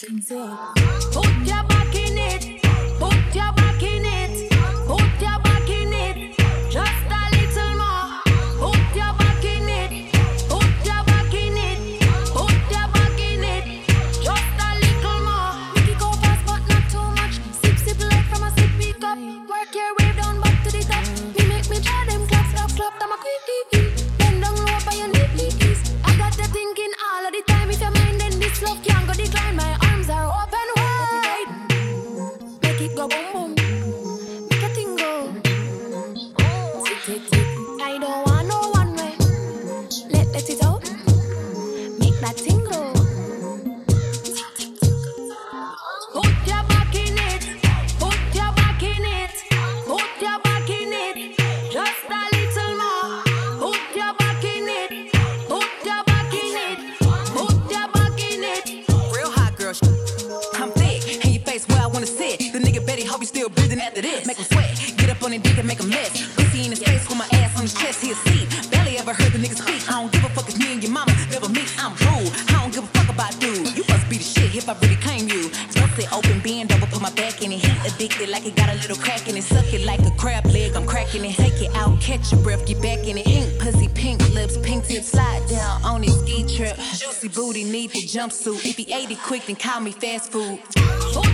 Put your back in it. Put your back in it. Put your back in it. Just a little more. Put your back in it. Put your back in it. Put your back in it. Just a little more. Make it go fast but not too much. Sip sip like from a sippy cup. Work your way down back to the top. Me make me try them clap clap clap. I'm a quickie. Bend down low by your knees. I got you thinking all of the time. If your mind then this love can't go decline. My arms are open wide. Make it go boom boom. Make a thing go. Tick tick tick. I don't want no one way. Let it out. Make that thing go. Put your back in it. Put your back in it. Put your back in it. Just a little more. Put your back in it. Put your back in it. Put your back in it. Real hot girl, I'm thick. In your face where I wanna sit. The nigga Betty hope you still breathing after this. Make him sweat, get up on his dick and make a mess. Pussy in his face with my ass on his chest, he'll see. Barely ever heard the nigga speak. I don't give a fuck if me and your mama never meet. I'm rude, I don't give a fuck about dude. You must be the shit if I really claim you. Bust it open, bend over, put my back in it. He addicted like it got a little crack in it. Suck it like a crab leg, I'm cracking it. Take it out, catch your breath, get back in it. Pink pussy, pink lips, pink tips, slide down on his ski trip. Juicy booty, need the jumpsuit. If he ate it quick, then call me fast food. Put